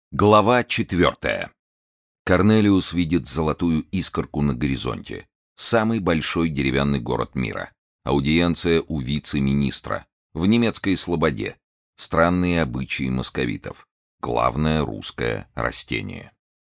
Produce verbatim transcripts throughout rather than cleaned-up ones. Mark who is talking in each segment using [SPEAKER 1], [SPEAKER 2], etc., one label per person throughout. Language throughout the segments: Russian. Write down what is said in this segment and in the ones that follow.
[SPEAKER 1] Глава четвертая. Корнелиус видит золотую искорку на горизонте. Самый большой деревянный город мира. Аудиенция у вице-министра. В немецкой слободе. Странные обычаи московитов. Главное русское растение.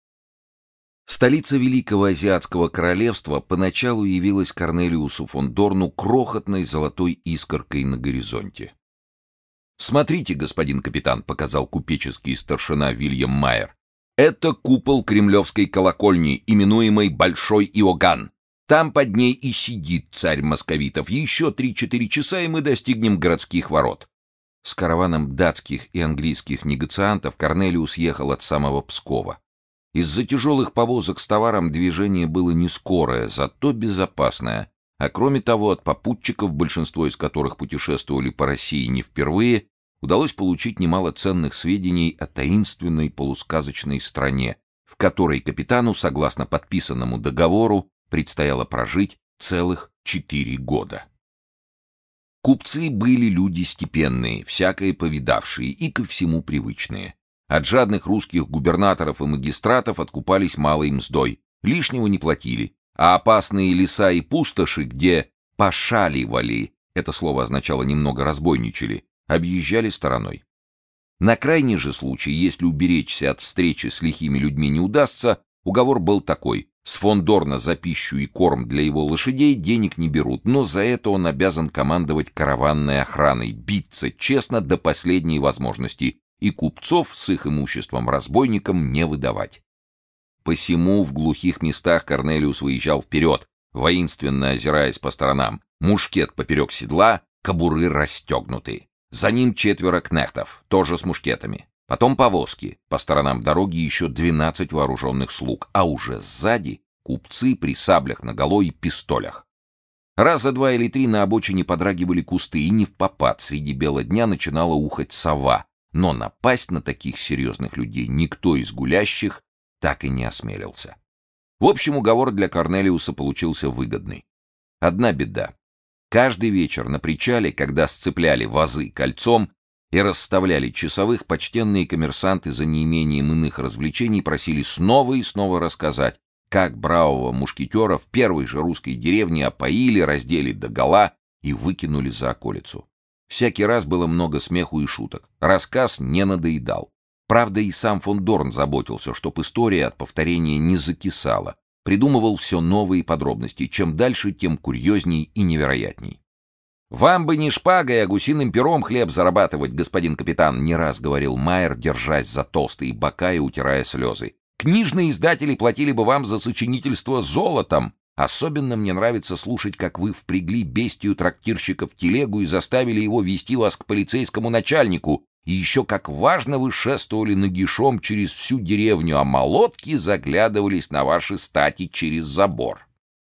[SPEAKER 1] Столица Великого Азиатского Королевства поначалу явилась Корнелиусу фон Дорну крохотной золотой искоркой на горизонте. «Смотрите, господин капитан», — показал купеческий старшина Вильям Майер. «Это купол кремлевской колокольни, именуемой Большой Иоганн. Там под ней и сидит царь московитов. Еще три-четыре часа, и мы достигнем городских ворот». С караваном датских и английских негациантов Корнелиус ехал от самого Пскова. Из-за тяжелых повозок с товаром движение было не скорое, зато безопасное. А кроме того, от попутчиков, большинство из которых путешествовали по России не впервые, удалось получить немало ценных сведений о таинственной полусказочной стране, в которой капитану, согласно подписанному договору, предстояло прожить целых четыре года. Купцы были люди степенные, всякое повидавшие и ко всему привычные. От жадных русских губернаторов и магистратов откупались малой мздой, лишнего не платили, а опасные леса и пустоши, где «пошаливали», это слово означало «немного разбойничали», объезжали стороной. На крайний же случай, если уберечься от встречи с лихими людьми не удастся, уговор был такой: с фон Дорна за пищу и корм для его лошадей денег не берут, но за это он обязан командовать караванной охраной, биться честно до последней возможности и купцов с их имуществом разбойникам не выдавать. Посему в глухих местах Корнелиус выезжал вперед, воинственно озираясь по сторонам, мушкет поперек седла, кобуры расстегнуты. За ним четверо кнехтов, тоже с мушкетами. Потом повозки, по сторонам дороги еще двенадцать вооруженных слуг, а уже сзади купцы при саблях наголо и пистолях. Раза два или три на обочине подрагивали кусты, и невпопад среди бела дня начинала ухать сова, но напасть на таких серьезных людей никто из гулящих так и не осмелился. В общем, уговор для Корнелиуса получился выгодный. Одна беда. Каждый вечер на причале, когда сцепляли вазы кольцом и расставляли часовых, почтенные коммерсанты за неимением иных развлечений просили снова и снова рассказать, как бравого мушкетера в первой же русской деревне опоили, раздели догола и выкинули за околицу. Всякий раз было много смеху и шуток. Рассказ не надоедал. Правда, и сам фон Дорн заботился, чтоб история от повторения не закисала. Придумывал все новые подробности. Чем дальше, тем курьезней и невероятней. «Вам бы не шпагой, а гусиным пером хлеб зарабатывать, господин капитан», — не раз говорил Майер, держась за толстые бока и утирая слезы. «Книжные издатели платили бы вам за сочинительство золотом. Особенно мне нравится слушать, как вы впрягли бестию трактирщика в телегу и заставили его вести вас к полицейскому начальнику. И еще как важно вы шествовали нагишом через всю деревню, а молотки заглядывались на ваши стати через забор».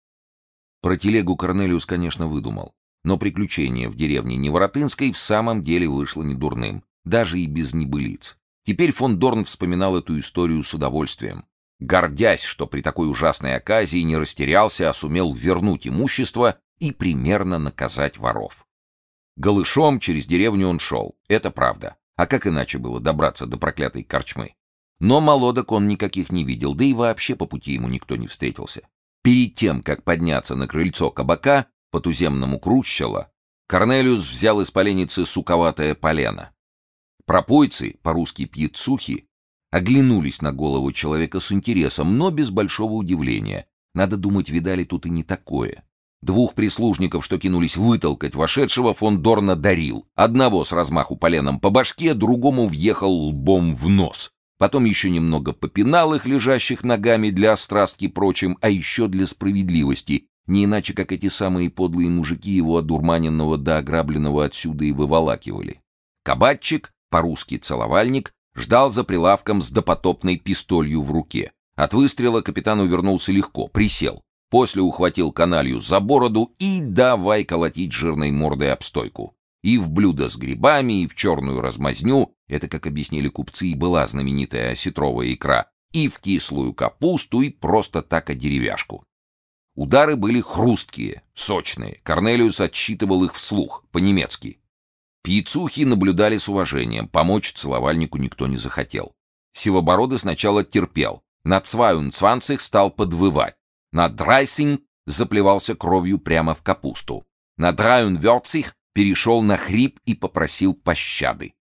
[SPEAKER 1] Про телегу Корнелиус, конечно, выдумал. Но приключение в деревне Неворотынской в самом деле вышло недурным, даже и без небылиц. Теперь фон Дорн вспоминал эту историю с удовольствием, гордясь, что при такой ужасной оказии не растерялся, а сумел вернуть имущество и примерно наказать воров. Голышом через деревню он шел, это правда. А как иначе было добраться до проклятой корчмы? Но молодок он никаких не видел, да и вообще по пути ему никто не встретился. Перед тем, как подняться на крыльцо кабака, по туземному крущело, Корнелиус взял из поленницы суковатое полено. Пропойцы, по-русски пьецухи, оглянулись на голову человека с интересом, но без большого удивления. Надо думать, видали тут и не такое. Двух прислужников, что кинулись вытолкать вошедшего, фон Дорн одарил. Одного с размаху поленом по башке, другому въехал лбом в нос. Потом еще немного попинал их, лежащих ногами, для острастки прочим, а еще для справедливости, не иначе, как эти самые подлые мужики его одурманенного да ограбленного отсюда и выволакивали. Кабачик, по-русски целовальник, ждал за прилавком с допотопной пистолью в руке. От выстрела капитан увернулся легко, присел. После ухватил каналью за бороду и давай колотить жирной мордой об стойку. И в блюдо с грибами, и в черную размазню, это, как объяснили купцы, и была знаменитая осетровая икра, и в кислую капусту, и просто так о деревяшку. Удары были хрусткие, сочные. Корнелиус отсчитывал их вслух, по-немецки. Пьецухи наблюдали с уважением, помочь целовальнику никто не захотел. Сивобородый сначала терпел. На «Цвайунцванцих» стал подвывать. На «Драйсинг» заплевался кровью прямо в капусту. На «Драйунвёрцих» перешел на хрип и попросил пощады.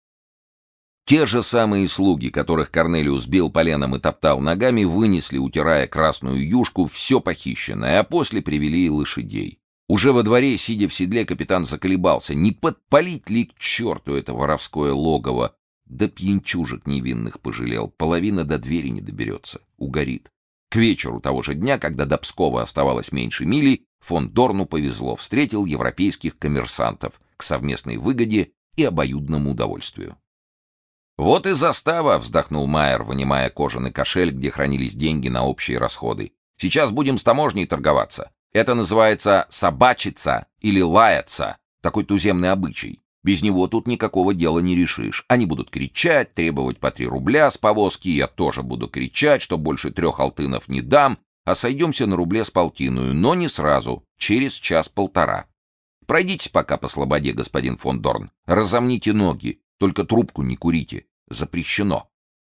[SPEAKER 1] Те же самые слуги, которых Корнелиус бил поленом и топтал ногами, вынесли, утирая красную юшку, все похищенное, а после привели и лошадей. Уже во дворе, сидя в седле, капитан заколебался, не подпалить ли к черту это воровское логово. Да пьянчужек невинных пожалел, половина до двери не доберется, угорит. К вечеру того же дня, когда до Пскова оставалось меньше мили, фон Дорну повезло, встретил европейских коммерсантов к совместной выгоде и обоюдному удовольствию. «Вот и застава!» — вздохнул Майер, вынимая кожаный кошель, где хранились деньги на общие расходы. «Сейчас будем с таможней торговаться. Это называется собачиться или лаяться. Такой туземный обычай. Без него тут никакого дела не решишь. Они будут кричать, требовать по три рубля с повозки. Я тоже буду кричать, что больше трех алтынов не дам, а сойдемся на рубле с полтиную, но не сразу, через час-полтора. Пройдитесь пока по слободе, господин фон Дорн. Разомните ноги, только трубку не курите. Запрещено».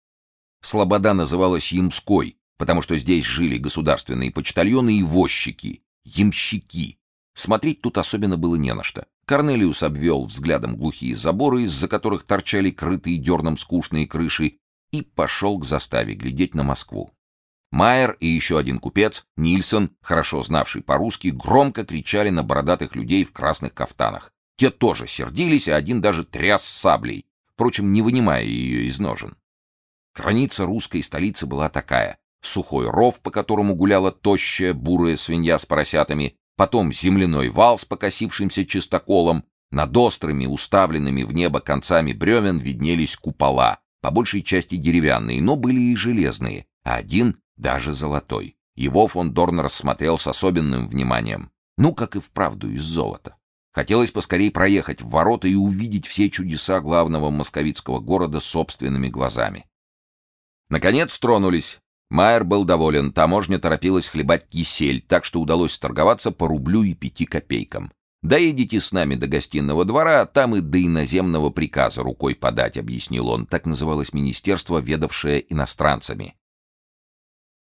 [SPEAKER 1] Слобода называлась Ямской, потому что здесь жили государственные почтальоны и возчики, ямщики. Смотреть тут особенно было не на что. Корнелиус обвел взглядом глухие заборы, из-за которых торчали крытые дерном скучные крыши, и пошел к заставе глядеть на Москву. Майер и еще один купец, Нильсон, хорошо знавший по-русски, громко кричали на бородатых людей в красных кафтанах. Те тоже сердились, а один даже тряс саблей, впрочем, не вынимая ее из ножен. Граница русской столицы была такая: сухой ров, по которому гуляла тощая бурая свинья с поросятами, потом земляной вал с покосившимся чистоколом, над острыми, уставленными в небо концами бревен виднелись купола, по большей части деревянные, но были и железные, а один даже золотой. Его фон Дорн рассмотрел с особенным вниманием, ну, как и вправду из золота. Хотелось поскорей проехать в ворота и увидеть все чудеса главного московитского города собственными глазами. Наконец тронулись. Майер был доволен, таможня торопилась хлебать кисель, так что удалось торговаться по рублю и пяти копейкам. «Доедете с нами до гостиного двора, там и до иноземного приказа рукой подать», — объяснил он. Так называлось министерство, ведавшее иностранцами.